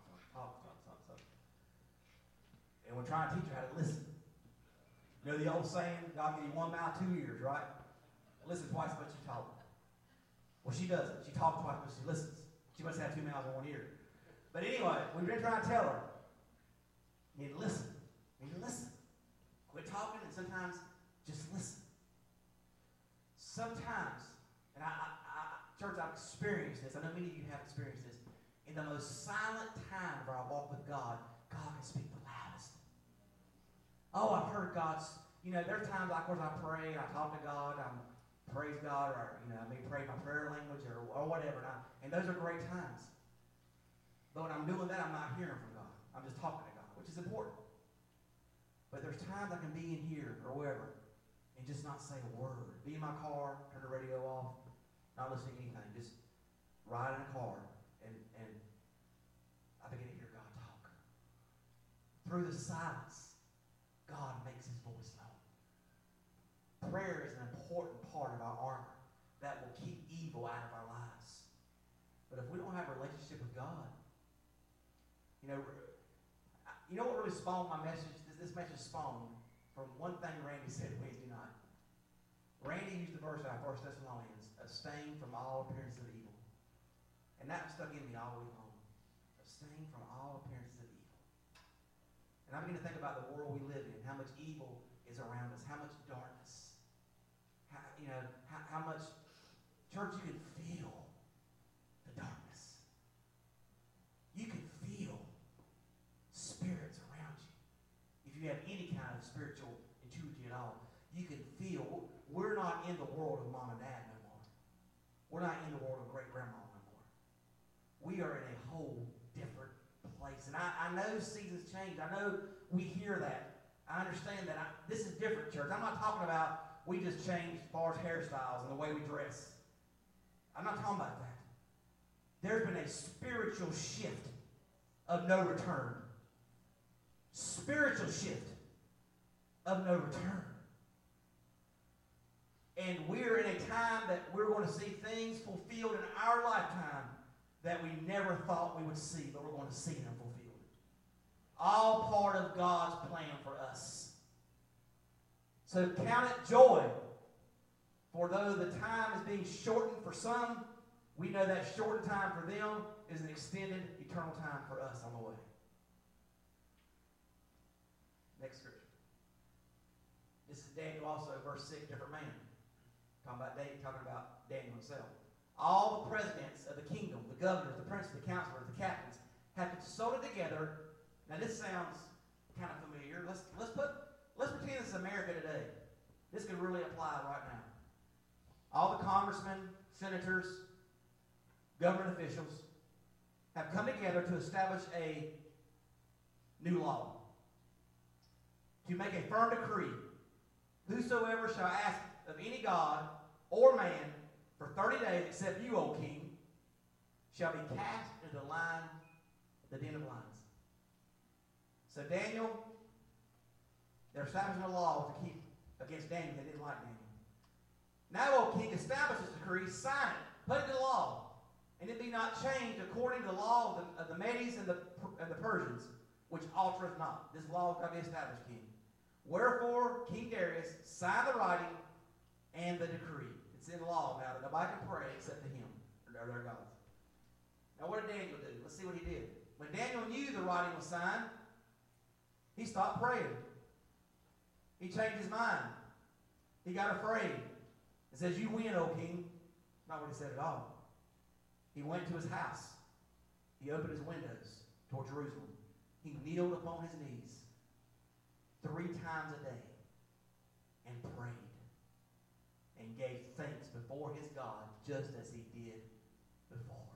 And we're trying to teach her how to listen. You know the old saying, God give you 1 mouth, 2 ears, right? Listen twice as much as you talk. Well, she doesn't. She talks twice as much as she listens. She must have 2 mouths and 1 ear. But anyway, we've been trying to tell her, you need to listen. You need to listen. Quit talking and sometimes just listen. Sometimes, and church, I've experienced this. I know many of you have experienced this. In the most silent time of our walk with God, God can speak the loudest. Oh, I've heard God's, there's times like where I pray and I talk to God, I praise God, or, I may pray my prayer language or whatever. And those are great times. But when I'm doing that, I'm not hearing from God. I'm just talking to God, which is important. But there's times I can be in here or wherever and just not say a word. Be in my car, turn the radio off, not listening to anything. Just ride in a car and I begin to hear God talk. Through the silence, God makes his voice known. Prayer is an important part of our armor that will keep evil out of our lives. But if we don't have a relationship with God, you know what really spawned my message? This message spawned from one thing Randy said Wednesday night. Randy used the verse out of 1 Thessalonians, abstain from all appearance of evil. And that stuck in me all the way home. Abstain from all appearances of evil. And I begin to think about the world we live in, how much evil is around us, how much darkness. How much, church, you can feel the darkness. You can feel spirits around you. If you have any kind of spiritual intuition at all, you can feel. We're not in the world of mom and dad no more. We're not in the world of great-grandma no more. We are in a whole different place. And I know seasons change. I know we hear that. I understand that. This is different, church. I'm not talking about we just changed as far as hairstyles and the way we dress. I'm not talking about that. There's been a spiritual shift of no return. Spiritual shift of no return. And we're in a time that we're going to see things fulfilled in our lifetime that we never thought we would see, but we're going to see them fulfilled. All part of God's plan for us. So count it joy, for though the time is being shortened for some, we know that shortened time for them is an extended eternal time for us on the way. Next scripture. This is Daniel also, verse 6, different man. Talking about Daniel himself. All the presidents of the kingdom, the governors, the princes, the counselors, the captains, have consulted together. Now this sounds kind of familiar. Let's pretend this is America today. This could really apply right now. All the congressmen, senators, government officials have come together to establish a new law. To make a firm decree. Whosoever shall ask of any god or man for 30 days, except you, O king, shall be cast into the den of lions. So Daniel, they're establishing a law to keep against Daniel. They didn't like Daniel. Now, O king, establish this decree, sign it, put it into law, and it be not changed according to the law of the Medes and the Persians, which altereth not. This law is going to be established, king. Wherefore, King Darius signed the writing and the decree. It's in law now that nobody can pray except to him or their gods. Now, what did Daniel do? Let's see what he did. When Daniel knew the writing was signed, he stopped praying. He changed his mind. He got afraid. It says, "You win, O king." Not what he said at all. He went to his house. He opened his windows toward Jerusalem. He kneeled upon his knees 3 times a day and prayed and gave thanks before his God just as he did before.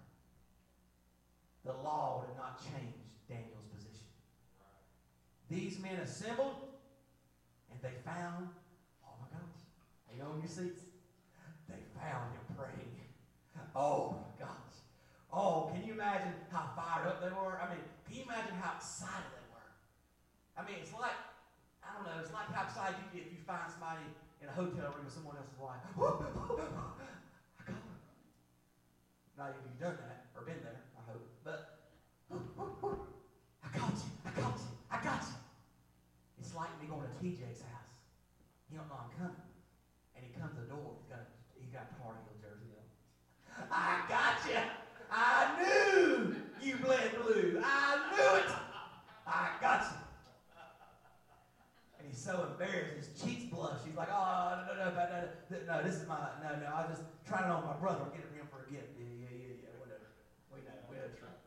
The law did not change Daniel's position. These men assembled and they found, oh my gosh, hang on your seats. They found him praying. Oh my gosh. Oh, can you imagine how fired up they were? I mean, can you imagine how excited they were? I mean, it's like, I don't know, it's like how excited you get if you find somebody in a hotel room with someone else's wife. I got her. Not if you've done that or been there, I hope. But I got you, I got you, I got you. It's like me going to TJ's house. He don't know I'm coming. And he comes to the door, he's got a Tar Heel jersey on. I got you. I knew you bled blue. I knew it. I got you. And he's so embarrassed, his cheeks blush. He's like, oh, no, this is my, no, I was just trying it on my brother. Get it for him for a gift. Yeah, whatever. We know it's right.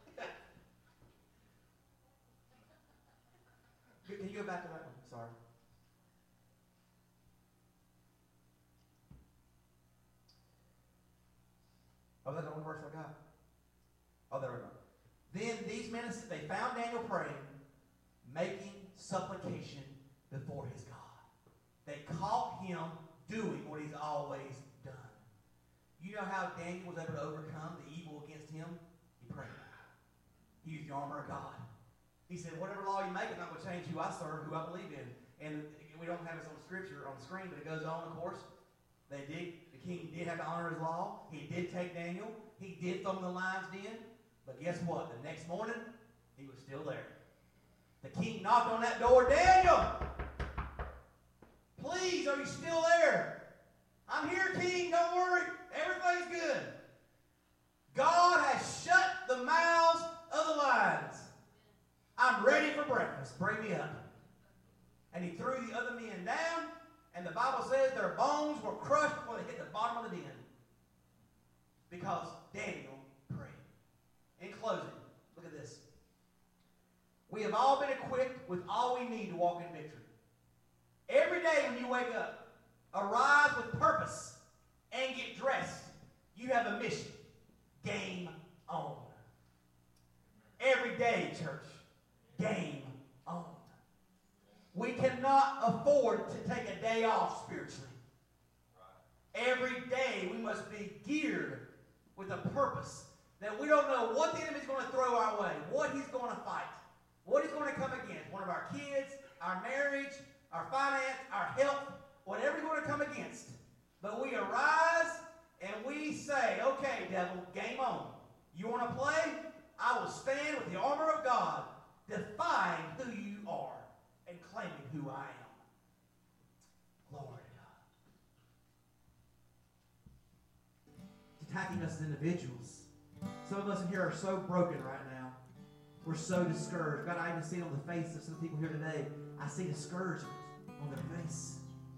Can you go back to that one? Sorry. Oh, that's the only verse I got. Oh, there we go. Then these men, they found Daniel praying, making supplication before his God. They caught him doing what he's always done. You know how Daniel was able to overcome the evil against him? He prayed. He used the armor of God. He said, whatever law you make, it's not going to change who I serve, who I believe in. And we don't have this on scripture on the screen, but it goes on, of course. The king did have to honor his law. He did take Daniel. He did throw him in the lion's den, but guess what? The next morning, he was still there. The king knocked on that door. Daniel, please, are you still there? I'm here, king. Don't worry. Everything's good. God has shut the mouths of the lions. I'm ready for breakfast. Bring me up. And he threw the other men down, and the Bible says their bones were crushed before they hit the bottom of the den. Because Daniel prayed. In closing, look at this. We have all been equipped with all we need to walk in victory. Every day when you wake up, arise with purpose and get dressed. You have a mission. Game on. Every day, church. Game on. We cannot afford to take a day off spiritually. Every day we must be geared with a purpose that we don't know what the enemy's going to throw our way, what he's going to fight, what he's going to come against. One of our kids, our marriage, our finance, our health, whatever he's going to come against. But we arise and we say, okay, devil, game on. You want to play? I will stand with the armor of God, defying who you are and claiming who I am. Glory to God. Attacking us as individuals. Some of us in here are so broken right now. We're so discouraged. God, I even see it on the face of some people here today. I see discouragement on their face.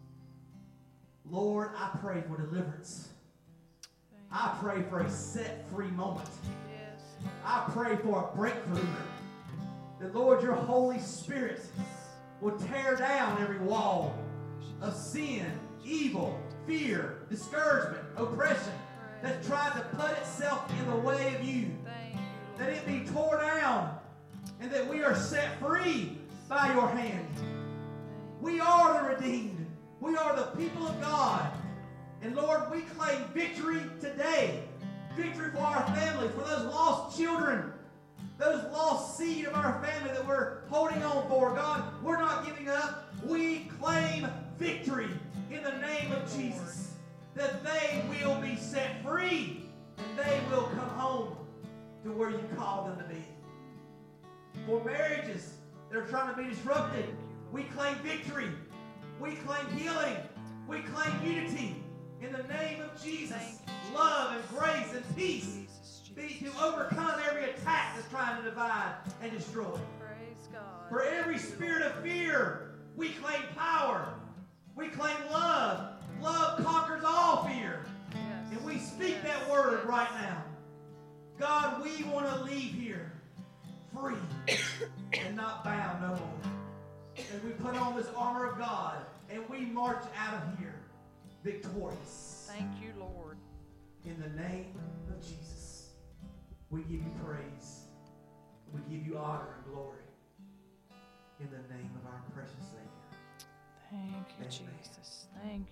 Lord, I pray for deliverance. I pray for a set-free moment. Yes. I pray for a breakthrough. That, Lord, your Holy Spirit will tear down every wall of sin, evil, fear, discouragement, oppression that's tried to put itself in the way of you. That it be torn down and that we are set free by your hand. We are the redeemed. We are the people of God. And Lord, we claim victory today. Victory for our family, for those lost children, those lost seed of our family that we're holding on for. God, we're not giving up. We claim victory in the name of Jesus. That they will be set free and they will come home to where you call them to be. For marriages that are trying to be disrupted, we claim victory. We claim healing. We claim unity. In the name of Jesus, love and grace and peace be to overcome every attack that's trying to divide and destroy. Praise God. For every spirit of fear, we claim power. We claim love. Love conquers all fear. Yes. And we speak that word right now. God, we want to leave here free and not bound no more. And we put on this armor of God and we march out of here victorious. Thank you, Lord. In the name of Jesus, we give you praise. We give you honor and glory. In the name of our precious Savior. Thank you, Amen. Jesus. Thank you.